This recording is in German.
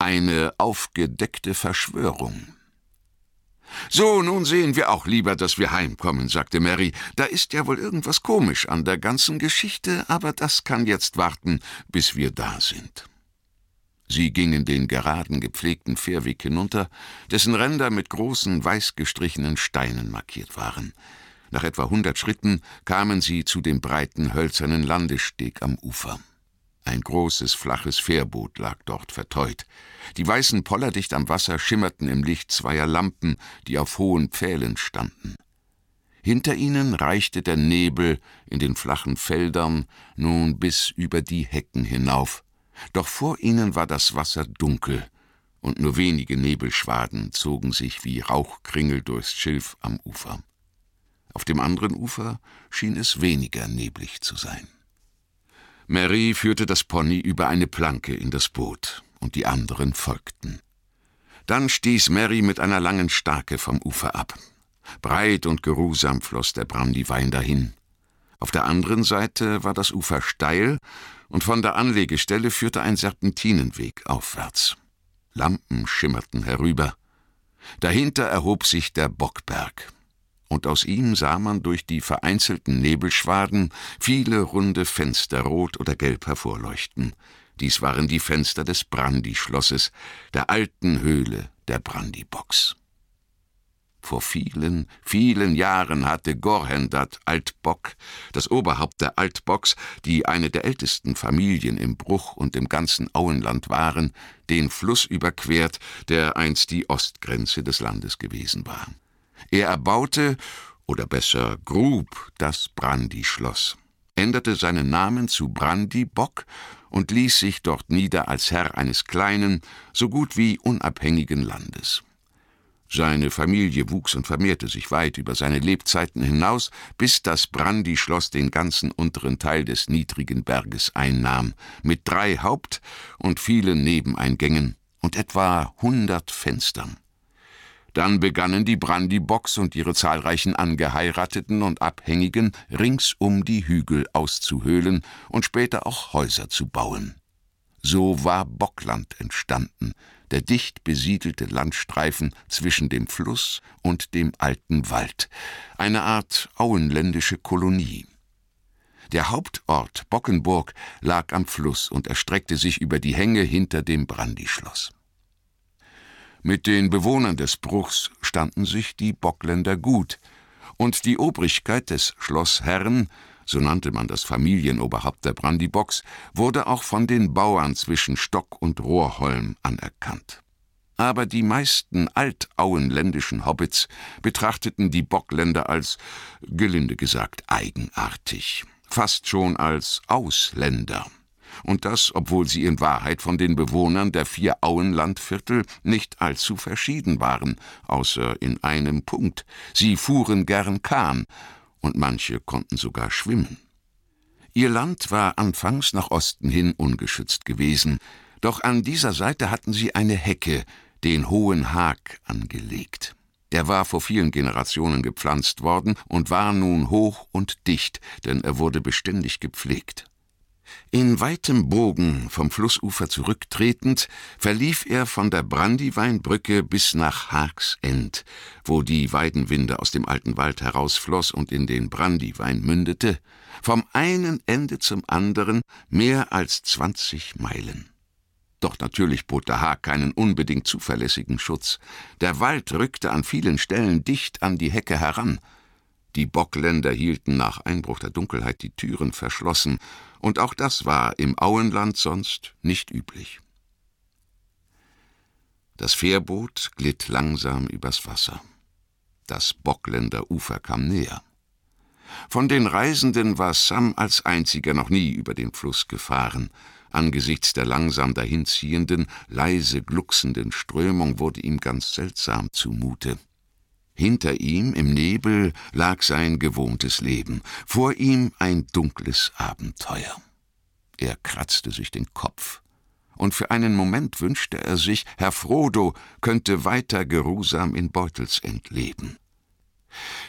Eine aufgedeckte Verschwörung. »So, nun sehen wir auch lieber, dass wir heimkommen«, sagte Mary. »Da ist ja wohl irgendwas komisch an der ganzen Geschichte, aber das kann jetzt warten, bis wir da sind.« Sie gingen den geraden, gepflegten Fährweg hinunter, dessen Ränder mit großen, weiß gestrichenen Steinen markiert waren. Nach etwa 100 Schritten kamen sie zu dem breiten, hölzernen Landesteg am Ufer. Ein großes, flaches Fährboot lag dort verteut. Die weißen Poller dicht am Wasser schimmerten im Licht zweier Lampen, die auf hohen Pfählen standen. Hinter ihnen reichte der Nebel in den flachen Feldern nun bis über die Hecken hinauf. Doch vor ihnen war das Wasser dunkel, und nur wenige Nebelschwaden zogen sich wie Rauchkringel durchs Schilf am Ufer. Auf dem anderen Ufer schien es weniger neblig zu sein. Mary führte das Pony über eine Planke in das Boot, und die anderen folgten. Dann stieß Mary mit einer langen Starke vom Ufer ab. Breit und geruhsam floss der Brandywein dahin. Auf der anderen Seite war das Ufer steil, und von der Anlegestelle führte ein Serpentinenweg aufwärts. Lampen schimmerten herüber. Dahinter erhob sich der Bockberg, und aus ihm sah man durch die vereinzelten Nebelschwaden viele runde Fenster rot oder gelb hervorleuchten. Dies waren die Fenster des Brandy-Schlosses, der alten Höhle der Brandybox. Vor vielen, vielen Jahren hatte Gorhendad Altbock, das Oberhaupt der Altbocks, die eine der ältesten Familien im Bruch und im ganzen Auenland waren, den Fluss überquert, der einst die Ostgrenze des Landes gewesen war. Er erbaute, oder besser grub, das Brandy-Schloss, änderte seinen Namen zu Brandybock und ließ sich dort nieder als Herr eines kleinen, so gut wie unabhängigen Landes. Seine Familie wuchs und vermehrte sich weit über seine Lebzeiten hinaus, bis das Brandy-Schloss den ganzen unteren Teil des niedrigen Berges einnahm, mit 3 Haupt- und vielen Nebeneingängen und etwa 100 Fenstern. Dann begannen die Brandybocks und ihre zahlreichen Angeheirateten und Abhängigen ringsum die Hügel auszuhöhlen und später auch Häuser zu bauen. So war Bockland entstanden, der dicht besiedelte Landstreifen zwischen dem Fluss und dem alten Wald, eine Art auenländische Kolonie. Der Hauptort Bockenburg lag am Fluss und erstreckte sich über die Hänge hinter dem Brandyschloss. Mit den Bewohnern des Bruchs standen sich die Bockländer gut, und die Obrigkeit des Schlossherren, so nannte man das Familienoberhaupt der Brandybocks, wurde auch von den Bauern zwischen Stock und Rohrholm anerkannt. Aber die meisten altauenländischen Hobbits betrachteten die Bockländer als, gelinde gesagt, eigenartig, fast schon als Ausländer. Und das, obwohl sie in Wahrheit von den Bewohnern der 4 Auenlandviertel nicht allzu verschieden waren, außer in einem Punkt: sie fuhren gern Kahn, und manche konnten sogar schwimmen. Ihr Land war anfangs nach Osten hin ungeschützt gewesen, doch an dieser Seite hatten sie eine Hecke, den Hohen Haag, angelegt. Er war vor vielen Generationen gepflanzt worden und war nun hoch und dicht, denn er wurde beständig gepflegt. In weitem Bogen vom Flussufer zurücktretend verlief er von der Brandyweinbrücke bis nach Haagsend, wo die Weidenwinde aus dem alten Wald herausfloss und in den Brandywein mündete, vom einen Ende zum anderen mehr als 20 Meilen. Doch natürlich bot der Haag keinen unbedingt zuverlässigen Schutz. Der Wald rückte an vielen Stellen dicht an die Hecke heran. Die Bockländer hielten nach Einbruch der Dunkelheit die Türen verschlossen, und auch das war im Auenland sonst nicht üblich. Das Fährboot glitt langsam übers Wasser. Das Bockländer Ufer kam näher. Von den Reisenden war Sam als einziger noch nie über den Fluss gefahren. Angesichts der langsam dahinziehenden, leise glucksenden Strömung wurde ihm ganz seltsam zumute. Hinter ihm im Nebel lag sein gewohntes Leben, vor ihm ein dunkles Abenteuer. Er kratzte sich den Kopf, und für einen Moment wünschte er sich, Herr Frodo könnte weiter geruhsam in Beutelsend leben.